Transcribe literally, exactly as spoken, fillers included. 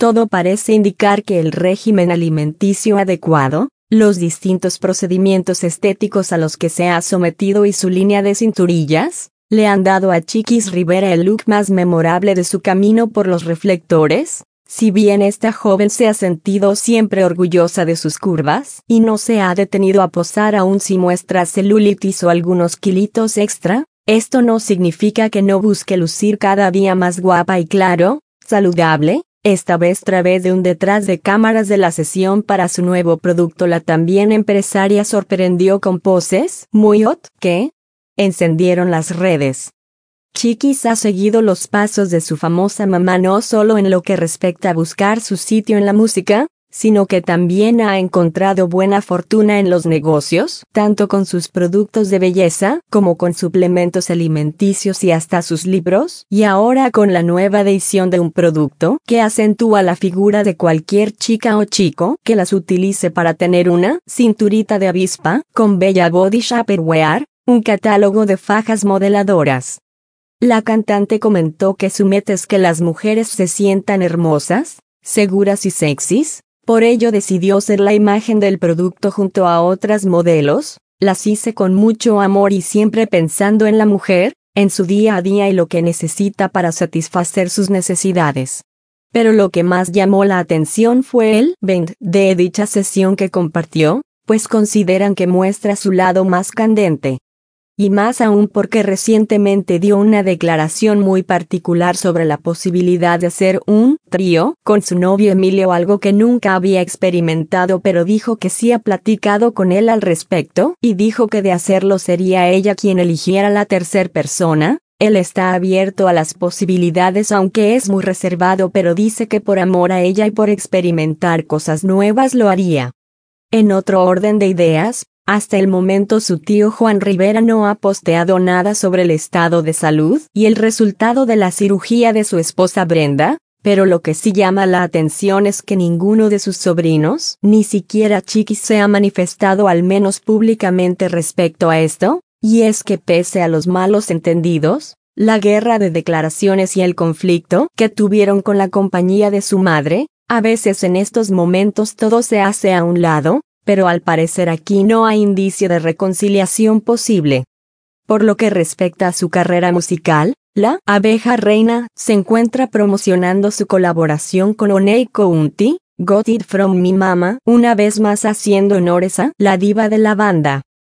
Todo parece indicar que el régimen alimenticio adecuado, los distintos procedimientos estéticos a los que se ha sometido y su línea de cinturillas, le han dado a Chiquis Rivera el look más memorable de su camino por los reflectores. Si bien esta joven se ha sentido siempre orgullosa de sus curvas y no se ha detenido a posar aún si muestra celulitis o algunos kilitos extra, esto no significa que no busque lucir cada día más guapa y claro, saludable. Esta vez a través de un detrás de cámaras de la sesión para su nuevo producto, la también empresaria sorprendió con poses muy hot que encendieron las redes. Chiquis ha seguido los pasos de su famosa mamá no solo en lo que respecta a buscar su sitio en la música, sino que también ha encontrado buena fortuna en los negocios, tanto con sus productos de belleza, como con suplementos alimenticios y hasta sus libros, y ahora con la nueva edición de un producto que acentúa la figura de cualquier chica o chico que las utilice para tener una cinturita de avispa, con Bella Body Shapewear, un catálogo de fajas modeladoras. La cantante comentó que su meta es que las mujeres se sientan hermosas, seguras y sexys, por ello decidió ser la imagen del producto junto a otras modelos. Las hice con mucho amor y siempre pensando en la mujer, en su día a día y lo que necesita para satisfacer sus necesidades. Pero lo que más llamó la atención fue el vent de dicha sesión que compartió, pues consideran que muestra su lado más candente. Y más aún porque recientemente dio una declaración muy particular sobre la posibilidad de hacer un trío con su novio Emilio, algo que nunca había experimentado, pero dijo que sí ha platicado con él al respecto, y dijo que de hacerlo sería ella quien eligiera la tercer persona. Él está abierto a las posibilidades aunque es muy reservado, pero dice que por amor a ella y por experimentar cosas nuevas lo haría. En otro orden de ideas, hasta el momento su tío Juan Rivera no ha posteado nada sobre el estado de salud y el resultado de la cirugía de su esposa Brenda, pero lo que sí llama la atención es que ninguno de sus sobrinos, ni siquiera Chiquis, se ha manifestado al menos públicamente respecto a esto, y es que pese a los malos entendidos, la guerra de declaraciones y el conflicto que tuvieron con la compañía de su madre, a veces en estos momentos todo se hace a un lado, pero al parecer aquí no hay indicio de reconciliación posible. Por lo que respecta a su carrera musical, la abeja reina se encuentra promocionando su colaboración con Oney County, Got It From Me Mama, una vez más haciendo honores a la diva de la banda.